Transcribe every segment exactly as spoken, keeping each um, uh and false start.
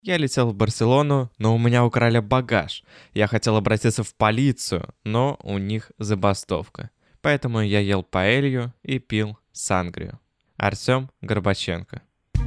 Я летел в Барселону, но у меня украли багаж. Я хотел обратиться в полицию, но у них забастовка. Поэтому я ел паэлью и пил сангрию. Артем Горбаченко.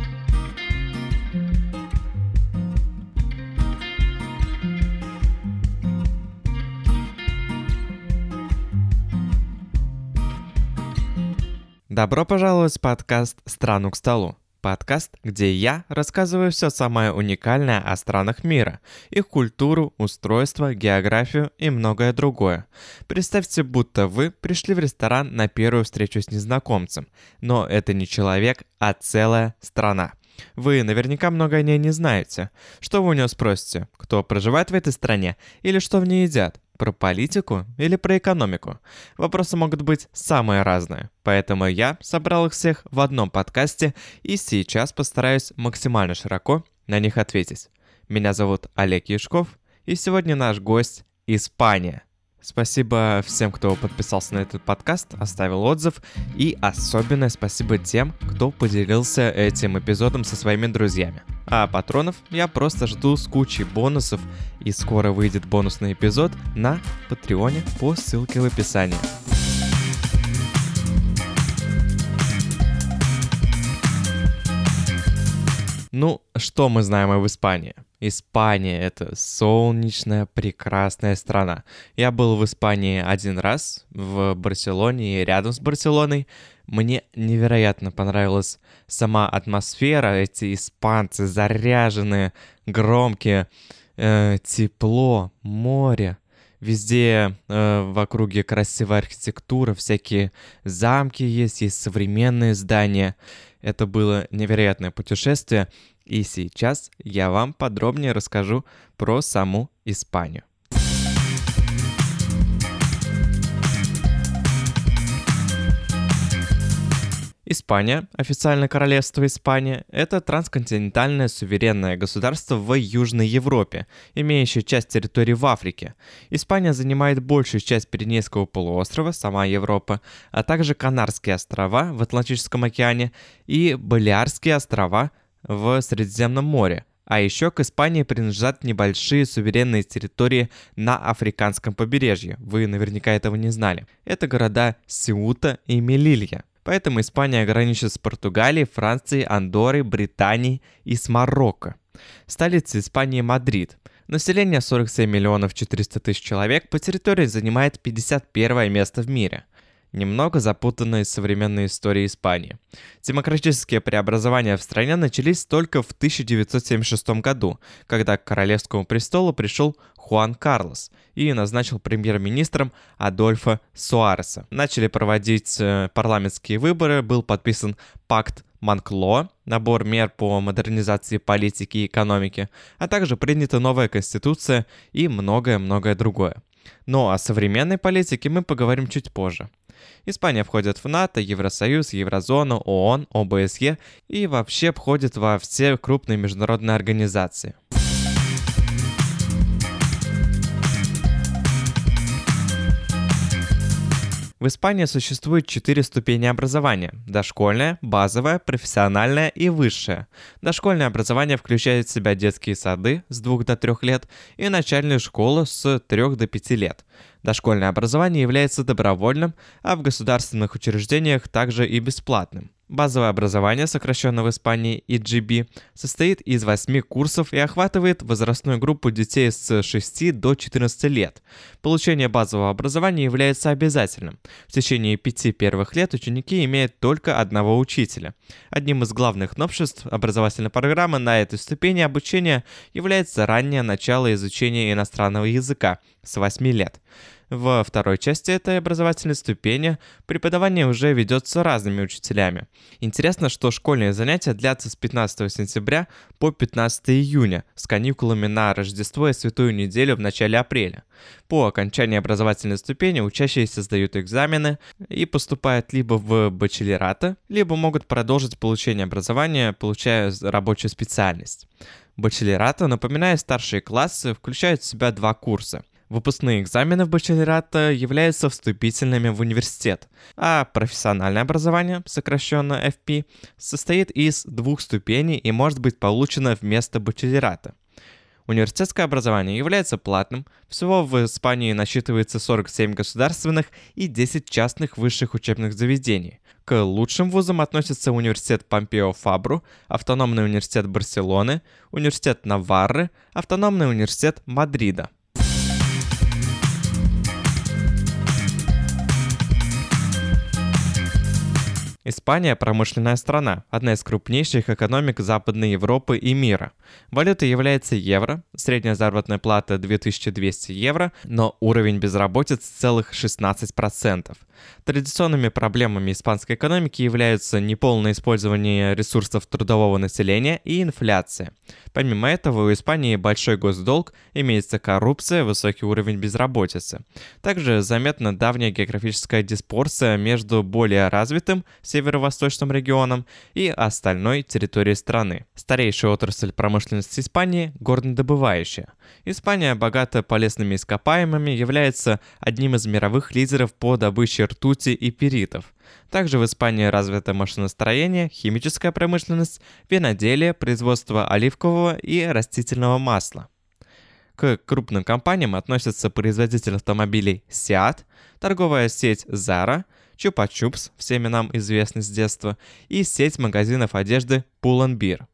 Добро пожаловать в подкаст «Страну к столу». Подкаст, где я рассказываю все самое уникальное о странах мира, их культуру, устройство, географию и многое другое. Представьте, будто вы пришли в ресторан на первую встречу с незнакомцем, но это не человек, а целая страна. Вы наверняка много о ней не знаете. Что вы у него спросите? Кто проживает в этой стране? Или что в ней едят? Про политику или про экономику? Вопросы могут быть самые разные, поэтому я собрал их всех в одном подкасте и сейчас постараюсь максимально широко на них ответить. Меня зовут Олег Яшков, и сегодня наш гость – Испания. Спасибо всем, кто подписался на этот подкаст, оставил отзыв, и особенное спасибо тем, кто поделился этим эпизодом со своими друзьями. А патронов я просто жду с кучей бонусов, и скоро выйдет бонусный эпизод на Патреоне по ссылке в описании. Ну, что мы знаем об Испании? Испания — это солнечная, прекрасная страна. Я был в Испании один раз, в Барселоне и рядом с Барселоной. Мне невероятно понравилась сама атмосфера, эти испанцы заряженные, громкие, э, тепло, море. Везде э, в округе красивая архитектура, всякие замки есть, есть современные здания. Это было невероятное путешествие, и сейчас я вам подробнее расскажу про саму Испанию. Испания, официально Королевство Испания, это трансконтинентальное суверенное государство в Южной Европе, имеющее часть территории в Африке. Испания занимает большую часть Пиренейского полуострова, сама Европа, а также Канарские острова в Атлантическом океане и Балиарские острова в Средиземном море. А еще к Испании принадлежат небольшие суверенные территории на африканском побережье. Вы наверняка этого не знали. Это города Сеута и Мелилья. Поэтому Испания граничит с Португалией, Францией, Андоррой, Британией и с Марокко. Столица Испании – Мадрид. Население сорок семь миллионов четыреста тысяч человек, по территории занимает пятьдесят первое место в мире. Немного запутанной современной истории Испании. Демократические преобразования в стране начались только в тысяча девятьсот семьдесят шестом году, когда к королевскому престолу пришел Хуан Карлос и назначил премьер-министром Адольфо Суареса. Начали проводить э, парламентские выборы, был подписан пакт Монклоа, набор мер по модернизации политики и экономики, а также принята новая конституция и многое-многое другое. Но о современной политике мы поговорим чуть позже. Испания входит в НАТО, Евросоюз, Еврозону, ООН, ОБСЕ и вообще входит во все крупные международные организации. В Испании существует четыре ступени образования – дошкольное, базовое, профессиональное и высшее. Дошкольное образование включает в себя детские сады с двух до трёх лет и начальную школу с трёх до пяти лет. Дошкольное образование является добровольным, а в государственных учреждениях также и бесплатным. Базовое образование, сокращенно в Испании и джи би, состоит из восьми курсов и охватывает возрастную группу детей с шести до четырнадцати лет. Получение базового образования является обязательным. В течение пяти первых лет ученики имеют только одного учителя. Одним из главных новшеств образовательной программы на этой ступени обучения является раннее начало изучения иностранного языка с восьми лет. Во второй части этой образовательной ступени преподавание уже ведется разными учителями. Интересно, что школьные занятия длятся с пятнадцатого сентября по пятнадцатого июня, с каникулами на Рождество и Святую неделю в начале апреля. По окончании образовательной ступени учащиеся сдают экзамены и поступают либо в бачелораты, либо могут продолжить получение образования, получая рабочую специальность. Бачелораты, напоминая старшие классы, включают в себя два курса. Выпускные экзамены в бакалавриата являются вступительными в университет, а профессиональное образование, сокращенно эф пи, состоит из двух ступеней и может быть получено вместо бакалавриата. Университетское образование является платным, всего в Испании насчитывается сорок семь государственных и десять частных высших учебных заведений. К лучшим вузам относятся университет Помпео Фабру, автономный университет Барселоны, университет Наварры, автономный университет Мадрида. Испания – промышленная страна, одна из крупнейших экономик Западной Европы и мира. Валютой является евро, средняя заработная плата две тысячи двести евро, но уровень безработицы целых шестнадцать процентов. Традиционными проблемами испанской экономики являются неполное использование ресурсов трудового населения и инфляция. Помимо этого, у Испании большой госдолг, имеется коррупция, высокий уровень безработицы. Также заметна давняя географическая диспорция между более развитым северо-восточным регионом и остальной территорией страны. Старейшая отрасль промышленности Испании – горнодобывающая. Испания, богата полезными ископаемыми, является одним из мировых лидеров по добыче ртути и пиритов. Также в Испании развито машиностроение, химическая промышленность, виноделие, производство оливкового и растительного масла. К крупным компаниям относятся производитель автомобилей Seat, торговая сеть Zara, Чупа-Чупс, всеми нам известный с детства, и сеть магазинов одежды Pull&Bear.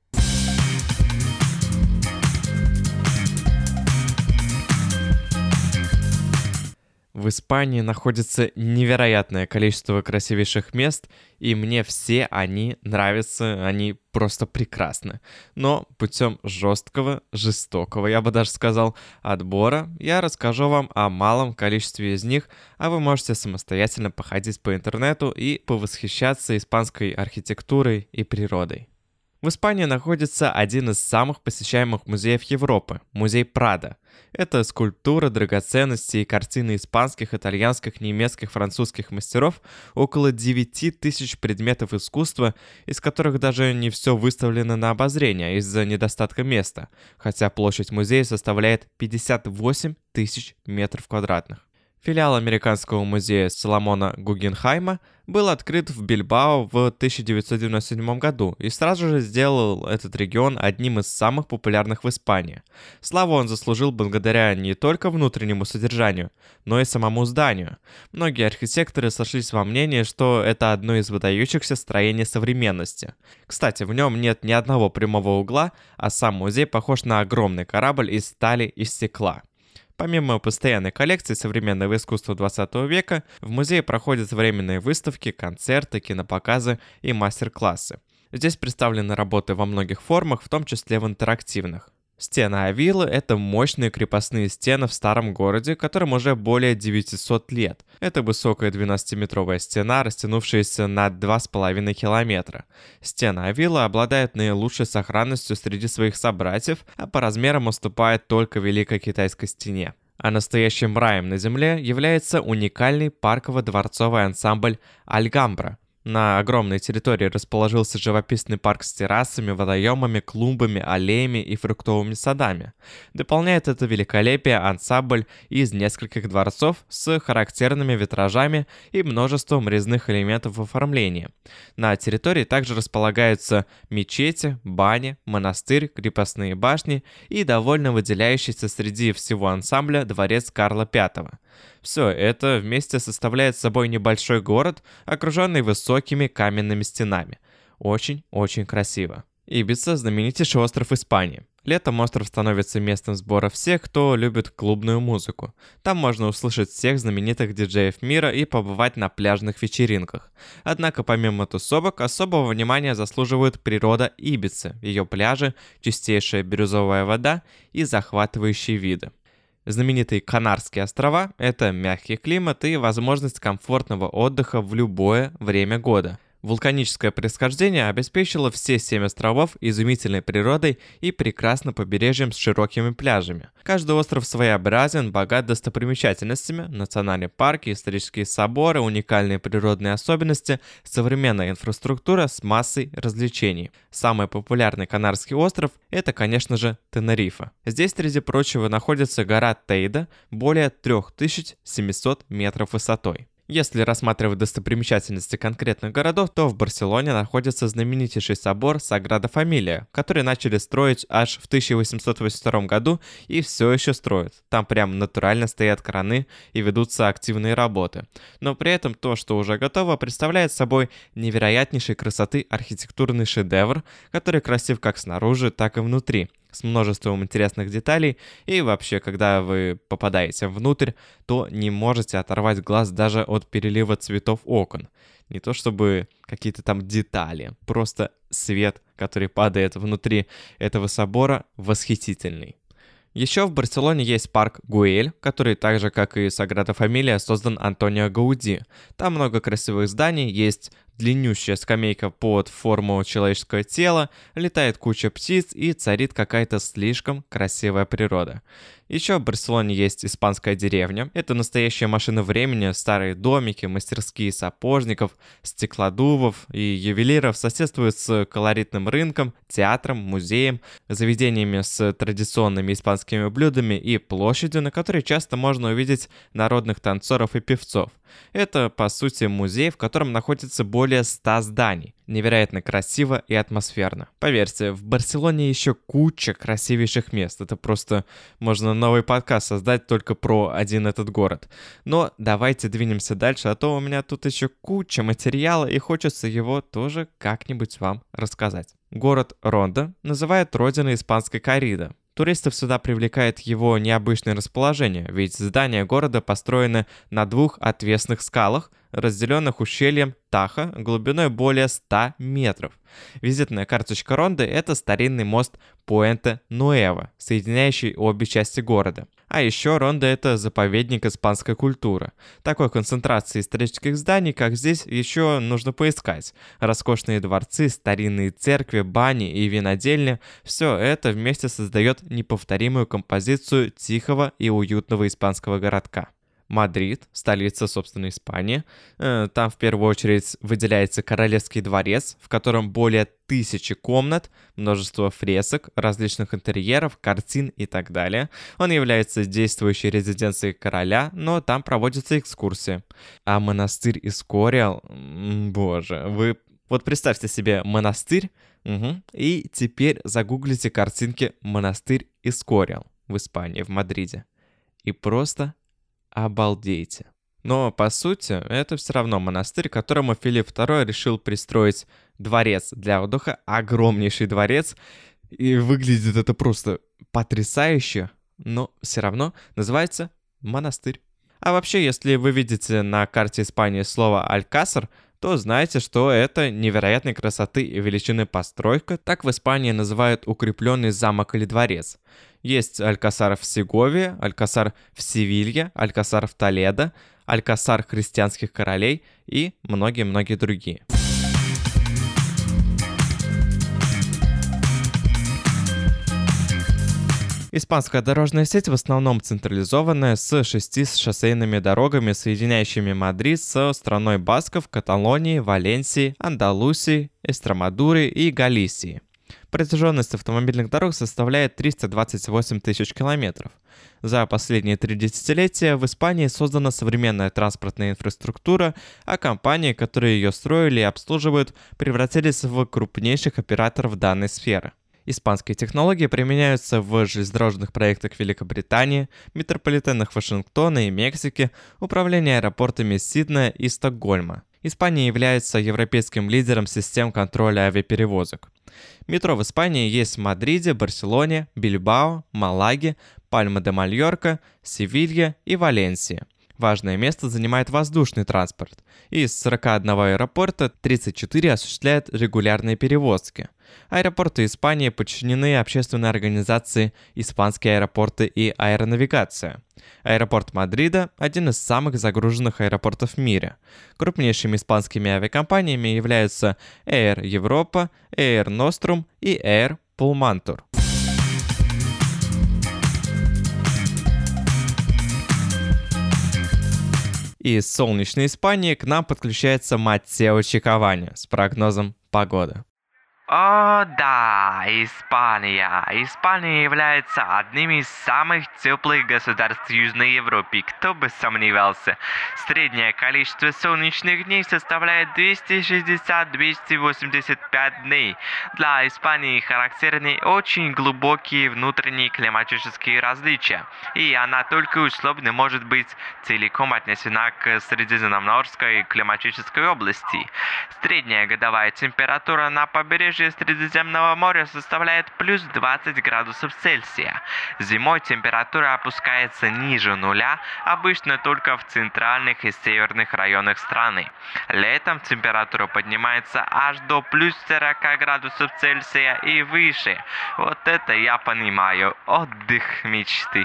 В Испании находится невероятное количество красивейших мест, и мне все они нравятся, они просто прекрасны. Но путем жесткого, жестокого, я бы даже сказал, отбора, я расскажу вам о малом количестве из них, а вы можете самостоятельно походить по интернету и повосхищаться испанской архитектурой и природой. В Испании находится один из самых посещаемых музеев Европы – музей Прадо. Это скульптура, драгоценности и картины испанских, итальянских, немецких, французских мастеров, около девять тысяч предметов искусства, из которых даже не все выставлено на обозрение из-за недостатка места, хотя площадь музея составляет пятьдесят восемь тысяч метров квадратных. Филиал Американского музея Соломона Гугенхайма был открыт в Бильбао в тысяча девятьсот девяносто седьмом году и сразу же сделал этот регион одним из самых популярных в Испании. Славу он заслужил благодаря не только внутреннему содержанию, но и самому зданию. Многие архитекторы сошлись во мнении, что это одно из выдающихся строений современности. Кстати, в нем нет ни одного прямого угла, а сам музей похож на огромный корабль из стали и стекла. Помимо постоянной коллекции современного искусства двадцатого века, в музее проходят временные выставки, концерты, кинопоказы и мастер-классы. Здесь представлены работы во многих формах, в том числе в интерактивных. Стены Авилы – это мощные крепостные стены в старом городе, которым уже более девятисот лет. Это высокая двенадцатиметровая стена, растянувшаяся на два с половиной километра. Стены Авилы обладают наилучшей сохранностью среди своих собратьев, а по размерам уступает только Великой Китайской стене. А настоящим раем на земле является уникальный парково-дворцовый ансамбль «Альгамбра». На огромной территории расположился живописный парк с террасами, водоемами, клумбами, аллеями и фруктовыми садами. Дополняет это великолепие ансамбль из нескольких дворцов с характерными витражами и множеством резных элементов в оформлении. На территории также располагаются мечети, бани, монастырь, крепостные башни и довольно выделяющийся среди всего ансамбля дворец Карла Пятого. Все это вместе составляет собой небольшой город, окруженный высокими каменными стенами. Очень-очень красиво. Ибица – знаменитейший остров Испании. Летом остров становится местом сбора всех, кто любит клубную музыку. Там можно услышать всех знаменитых диджеев мира и побывать на пляжных вечеринках. Однако помимо тусовок, особого внимания заслуживает природа Ибицы, ее пляжи, чистейшая бирюзовая вода и захватывающие виды. Знаменитые Канарские острова – это мягкий климат и возможность комфортного отдыха в любое время года. Вулканическое происхождение обеспечило все семь островов изумительной природой и прекрасным побережьем с широкими пляжами. Каждый остров своеобразен, богат достопримечательностями, национальные парки, исторические соборы, уникальные природные особенности, современная инфраструктура с массой развлечений. Самый популярный Канарский остров – это, конечно же, Тенерифе. Здесь, среди прочего, находится гора Тейда, более три тысячи семьсот метров высотой. Если рассматривать достопримечательности конкретных городов, то в Барселоне находится знаменитейший собор Саграда Фамилия, который начали строить аж в тысяча восемьсот восемьдесят втором году и все еще строят. Там прям натурально стоят краны и ведутся активные работы. Но при этом то, что уже готово, представляет собой невероятнейшей красоты архитектурный шедевр, который красив как снаружи, так и внутри, с множеством интересных деталей, и вообще, когда вы попадаете внутрь, то не можете оторвать глаз даже от перелива цветов окон. Не то чтобы какие-то там детали, просто свет, который падает внутри этого собора, восхитительный. Еще в Барселоне есть парк Гуэль, который так же, как и Саграда Фамилия, создан Антонио Гауди. Там много красивых зданий, есть длиннющая скамейка под форму человеческого тела, летает куча птиц и царит какая-то слишком красивая природа. Еще в Барселоне есть испанская деревня. Это настоящая машина времени, старые домики, мастерские сапожников, стеклодувов и ювелиров соседствуют с колоритным рынком, театром, музеем, заведениями с традиционными испанскими блюдами и площадью, на которой часто можно увидеть народных танцоров и певцов. Это, по сути, музей, в котором находится более ста зданий. Невероятно красиво и атмосферно. Поверьте, в Барселоне еще куча красивейших мест. Это просто можно новый подкаст создать только про один этот город. Но давайте двинемся дальше, а то у меня тут еще куча материала и хочется его тоже как-нибудь вам рассказать. Город Ронда называют родиной испанской корриды. Туристов сюда привлекает его необычное расположение, ведь здания города построены на двух отвесных скалах, разделенных ущельем Таха глубиной более ста метров. Визитная карточка Ронды – это старинный мост Пуэнте-Нуэво, соединяющий обе части города. А еще Ронда – это заповедник испанской культуры. Такой концентрации исторических зданий, как здесь, еще нужно поискать. Роскошные дворцы, старинные церкви, бани и винодельни – все это вместе создает неповторимую композицию тихого и уютного испанского городка. Мадрид, столица, собственно, Испании. Там в первую очередь выделяется Королевский дворец, в котором более тысячи комнат, множество фресок, различных интерьеров, картин и так далее. Он является действующей резиденцией короля, но там проводятся экскурсии. А монастырь Эскориал, боже, вы вот представьте себе монастырь, угу, и теперь загуглите картинки «Монастырь Эскориал» в Испании, в Мадриде. И просто обалдейте. Но, по сути, это все равно монастырь, которому Филипп второй решил пристроить дворец для отдыха, огромнейший дворец, и выглядит это просто потрясающе, но все равно называется монастырь. А вообще, если вы видите на карте Испании слово «Алькасар», то знаете, что это невероятной красоты и величины постройка. Так в Испании называют укрепленный замок или дворец. Есть Алькасар в Сеговии, Алькасар в Севилье, Алькасар в Толедо, Алькасар христианских королей и многие-многие другие. Испанская дорожная сеть в основном централизованная, с шести шоссейными дорогами, соединяющими Мадрид со страной Басков, Каталонией, Валенсией, Андалусией, Эстремадурой и Галисией. Протяженность автомобильных дорог составляет триста двадцать восемь тысяч километров. За последние три десятилетия в Испании создана современная транспортная инфраструктура, а компании, которые ее строили и обслуживают, превратились в крупнейших операторов данной сферы. Испанские технологии применяются в железнодорожных проектах Великобритании, метрополитенах Вашингтона и Мексики, управлении аэропортами Сиднея и Стокгольма. Испания является европейским лидером систем контроля авиаперевозок. Метро в Испании есть в Мадриде, Барселоне, Бильбао, Малаге, Пальма-де-Мальорка, Севилье и Валенсии. Важное место занимает воздушный транспорт. Из сорока одного аэропорта тридцать четыре осуществляют регулярные перевозки. Аэропорты Испании подчинены общественной организации «Испанские аэропорты и аэронавигация». Аэропорт Мадрида – один из самых загруженных аэропортов в мире. Крупнейшими испанскими авиакомпаниями являются Air Europa, Air Nostrum и Air Pullmantur. Из солнечной Испании к нам подключается Маттео Чиковани с прогнозом погоды. О, да, Испания. Испания является одним из самых теплых государств Южной Европы, кто бы сомневался. Среднее количество солнечных дней составляет двести шестьдесят - двести восемьдесят пять дней. Для Испании характерны очень глубокие внутренние климатические различия, и она только условно может быть целиком отнесена к Средиземноморской климатической области. Средняя годовая температура на побережье Средиземного моря составляет плюс двадцать градусов Цельсия. Зимой температура опускается ниже нуля, обычно только в центральных и северных районах страны. Летом температура поднимается аж до плюс сорок градусов Цельсия и выше. Вот это я понимаю, отдых мечты.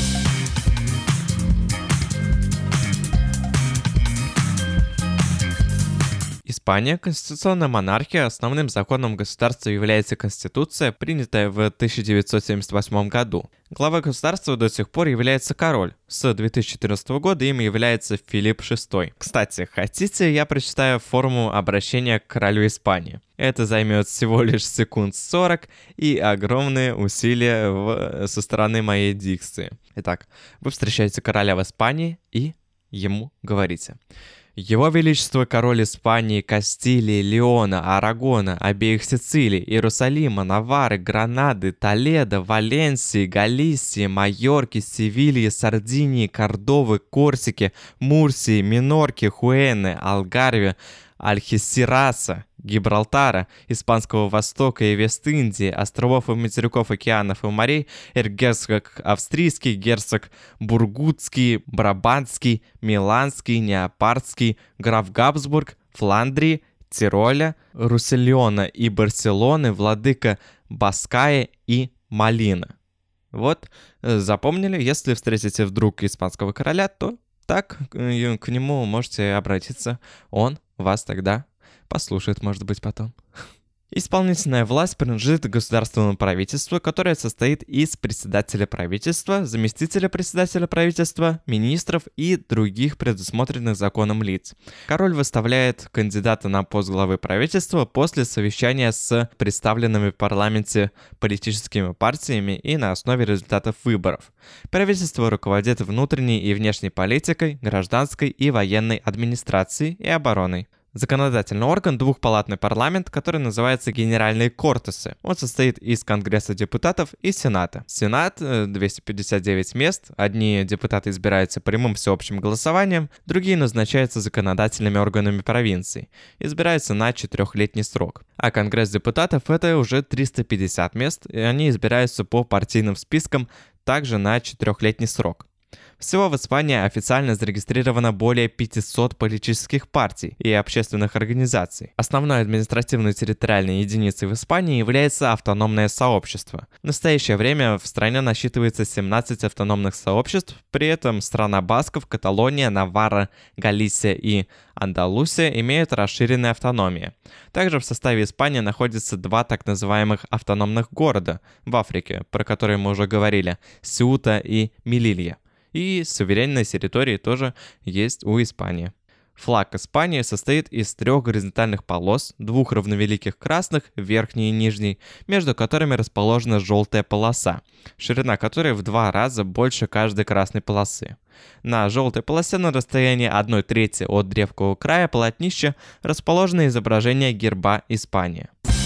Испания – конституционная монархия. Основным законом государства является Конституция, принятая в тысяча девятьсот семьдесят восьмом году. Главой государства до сих пор является король. С две тысячи четырнадцатого года им является Филипп шестой. Кстати, хотите, я прочитаю форму обращения к королю Испании? Это займет всего лишь секунд сорок и огромные усилия в... со стороны моей дикции. Итак, вы встречаете короля в Испании и ему говорите: Его Величество король Испании, Кастилии, Леона, Арагона, обеих Сицилий, Иерусалима, Наварры, Гранады, Толедо, Валенсии, Галисии, Майорки, Севильи, Сардинии, Кордовы, Корсики, Мурсии, Минорки, Хуэны, Алгарве, Альхесираса, Гибралтара, Испанского Востока и Вест-Индии, островов и материков, океанов и морей, эрцгерцог австрийский, герцог бургундский, брабантский, миланский, неапольский, граф Габсбург, Фландрии, Тироля, Руссельона и Барселоны, владыка Баская и Малина. Вот, запомнили, если встретите вдруг испанского короля, то так к нему можете обратиться, он вас тогда послушает, может быть, потом. Исполнительная власть принадлежит государственному правительству, которое состоит из председателя правительства, заместителя председателя правительства, министров и других предусмотренных законом лиц. Король выставляет кандидата на пост главы правительства после совещания с представленными в парламенте политическими партиями и на основе результатов выборов. Правительство руководит внутренней и внешней политикой, гражданской и военной администрацией и обороной. Законодательный орган – двухпалатный парламент, который называется Генеральные Кортесы. Он состоит из Конгресса депутатов и Сената. Сенат – двести пятьдесят девять мест. Одни депутаты избираются прямым всеобщим голосованием, другие назначаются законодательными органами провинций. Избираются на четырехлетний срок. А Конгресс депутатов – это уже триста пятьдесят мест, и они избираются по партийным спискам также на четырехлетний срок. Всего в Испании официально зарегистрировано более пятисот политических партий и общественных организаций. Основной административной территориальной единицей в Испании является автономное сообщество. В настоящее время в стране насчитывается семнадцать автономных сообществ, при этом страна Басков, Каталония, Наварра, Галисия и Андалусия имеют расширенную автономию. Также в составе Испании находятся два так называемых автономных города в Африке, про которые мы уже говорили, Сеута и Мелилья. И суверенные территории тоже есть у Испании. Флаг Испании состоит из трех горизонтальных полос, двух равновеликих красных, верхней и нижней, между которыми расположена желтая полоса, ширина которой в два раза больше каждой красной полосы. На желтой полосе на расстоянии одной трети от древкового края полотнища расположено изображение герба Испании.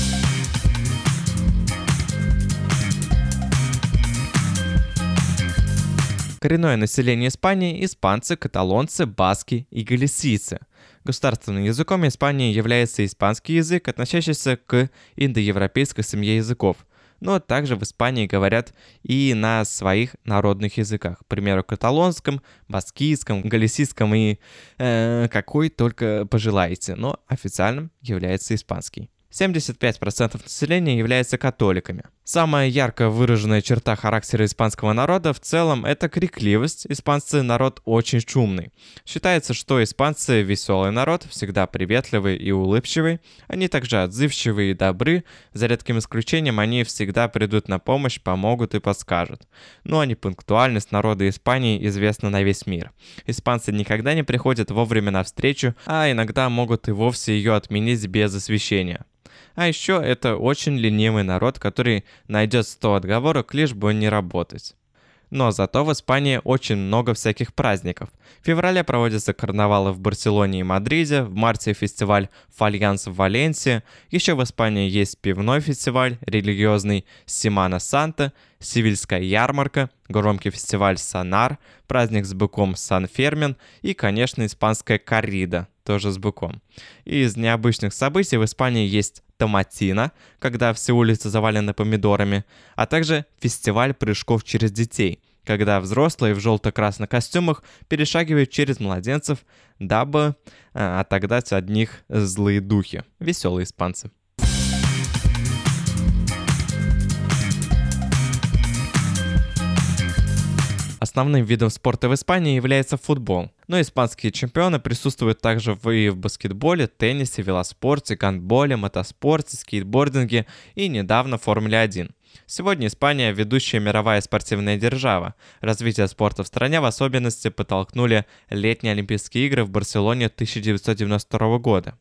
Коренное население Испании – испанцы, каталонцы, баски и галисийцы. Государственным языком Испании является испанский язык, относящийся к индоевропейской семье языков. но также в Испании говорят и на своих народных языках, к примеру, каталонском, баскийском, галисийском и э, какой только пожелаете, но официальным является испанский. семьдесят пять процентов населения являются католиками. Самая ярко выраженная черта характера испанского народа в целом – это крикливость. Испанцы – народ очень шумный. Считается, что испанцы – веселый народ, всегда приветливый и улыбчивый. Они также отзывчивые и добры. За редким исключением, они всегда придут на помощь, помогут и подскажут. Ну а непунктуальность народа Испании известна на весь мир. Испанцы никогда не приходят вовремя на встречу, а иногда могут и вовсе ее отменить без освещения. А еще это очень ленивый народ, который найдет сто отговорок, лишь бы не работать. Но зато в Испании очень много всяких праздников. В феврале проводятся карнавалы в Барселоне и Мадриде, в марте фестиваль Фальянс в Валенсии, еще в Испании есть пивной фестиваль, религиозный Семана Санта, севильская ярмарка, громкий фестиваль Санар, праздник с быком Сан-Фермин и, конечно, испанская коррида, тоже с быком. Из необычных событий в Испании есть томатина, когда все улицы завалены помидорами, а также фестиваль прыжков через детей, когда взрослые в желто-красных костюмах перешагивают через младенцев, дабы а, отогнать от них злые духи. Веселые испанцы. Основным видом спорта в Испании является футбол, но испанские чемпионы присутствуют также и в баскетболе, теннисе, велоспорте, гандболе, мотоспорте, скейтбординге и недавно в Формуле один. Сегодня Испания – ведущая мировая спортивная держава. Развитие спорта в стране в особенности подтолкнули летние Олимпийские игры в Барселоне тысяча девятьсот девяносто второго года.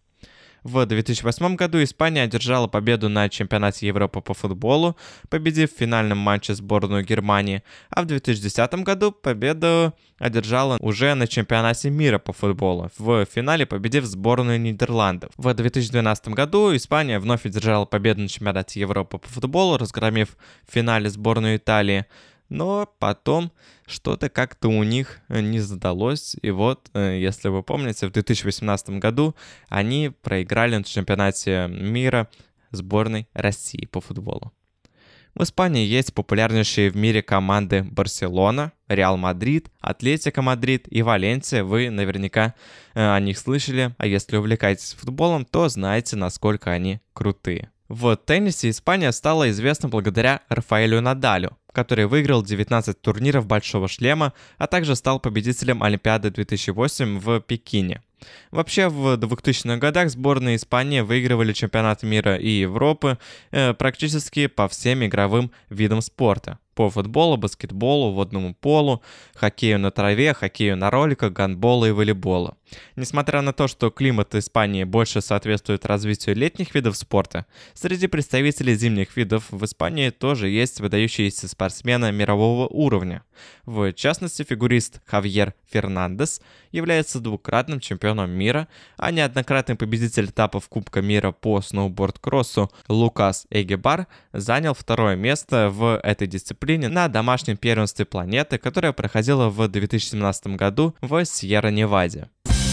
В две тысячи восьмом году Испания одержала победу на чемпионате Европы по футболу, победив в финальном матче сборную Германии, а в две тысячи десятом году победу одержала уже на чемпионате мира по футболу, в финале победив сборную Нидерландов. В две тысячи двенадцатом году Испания вновь одержала победу на чемпионате Европы по футболу, разгромив в финале сборную Италии. Но потом что-то как-то у них не задалось. И вот, если вы помните, в две тысячи восемнадцатом году они проиграли на чемпионате мира сборной России по футболу. В Испании есть популярнейшие в мире команды Барселона, Реал Мадрид, Атлетико Мадрид и Валенсия. Вы наверняка о них слышали. А если увлекаетесь футболом, то знаете, насколько они крутые. В теннисе Испания стала известна благодаря Рафаэлю Надалю, который выиграл девятнадцать турниров Большого шлема, а также стал победителем Олимпиады две тысячи восемь в Пекине. Вообще, в двухтысячных годах сборные Испании выигрывали чемпионат мира и Европы э, практически по всем игровым видам спорта. По футболу, баскетболу, водному полу, хоккею на траве, хоккею на роликах, гандболу и волейболу. Несмотря на то, что климат Испании больше соответствует развитию летних видов спорта, среди представителей зимних видов в Испании тоже есть выдающиеся спортсмены мирового уровня. В частности, фигурист Хавьер Фернандес является двукратным чемпионом мира, а неоднократный победитель этапов Кубка мира по сноуборд-кроссу Лукас Эгебар занял второе место в этой дисциплине на домашнем первенстве планеты, которое проходило в две тысячи семнадцатом году в Сьерра-Неваде.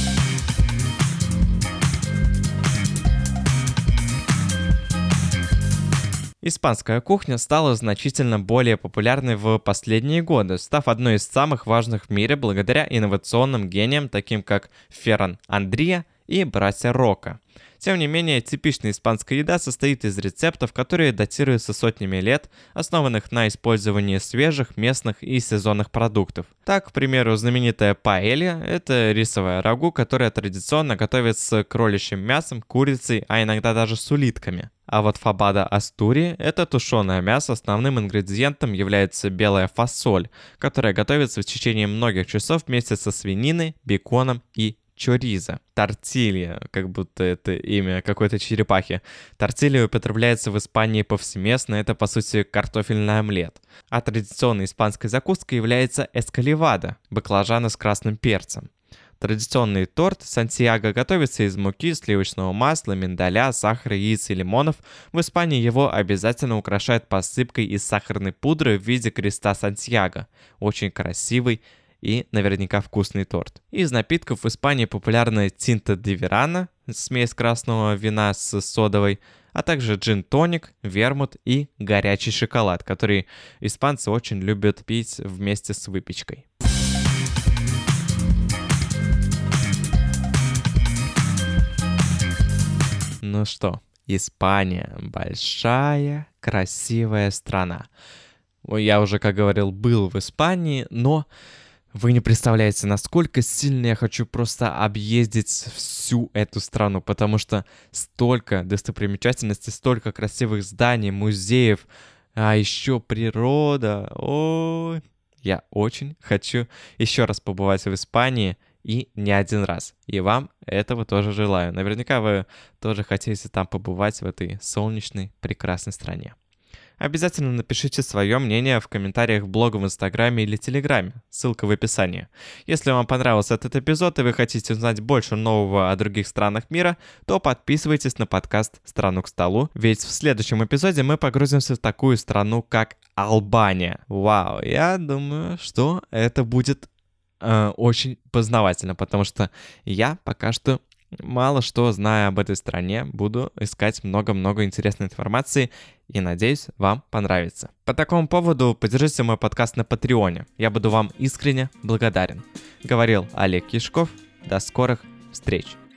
Испанская кухня стала значительно более популярной в последние годы, став одной из самых важных в мире благодаря инновационным гениям, таким как Ферран Андрия и братья Рока. Тем не менее, типичная испанская еда состоит из рецептов, которые датируются сотнями лет, основанных на использовании свежих, местных и сезонных продуктов. Так, к примеру, знаменитая паэлья – это рисовое рагу, которое традиционно готовится с кроличьим мясом, курицей, а иногда даже с улитками. А вот фабада Астурии – это тушеное мясо, основным ингредиентом является белая фасоль, которая готовится в течение многих часов вместе со свининой, беконом и чоризо. Тортилья, как будто это имя какой-то черепахи. Тортилья употребляется в Испании повсеместно, это по сути картофельный омлет. А традиционной испанской закуской является эскаливада – баклажаны с красным перцем. Традиционный торт Сантьяго готовится из муки, сливочного масла, миндаля, сахара, яиц и лимонов. В Испании его обязательно украшают посыпкой из сахарной пудры в виде креста Сантьяго. Очень красивый и наверняка вкусный торт. Из напитков в Испании популярна тинта де верано, смесь красного вина с содовой, а также джин-тоник, вермут и горячий шоколад, который испанцы очень любят пить вместе с выпечкой. Ну что, Испания – большая, красивая страна. Я уже, как говорил, был в Испании, но вы не представляете, насколько сильно я хочу просто объездить всю эту страну, потому что столько достопримечательностей, столько красивых зданий, музеев, а еще природа. Ой, я очень хочу еще раз побывать в Испании, и не один раз. И вам этого тоже желаю. Наверняка вы тоже хотите там побывать, в этой солнечной, прекрасной стране. Обязательно напишите свое мнение в комментариях в блога в Инстаграме или Телеграме. Ссылка в описании. Если вам понравился этот эпизод и вы хотите узнать больше нового о других странах мира, то подписывайтесь на подкаст «Страну к столу», ведь в следующем эпизоде мы погрузимся в такую страну, как Албания. Вау, я думаю, что это будет э, очень познавательно, потому что я пока что мало что знаю об этой стране, буду искать много-много интересной информации и надеюсь, вам понравится. По такому поводу поддержите мой подкаст на Патреоне. Я буду вам искренне благодарен. Говорил Олег Кишков. До скорых встреч.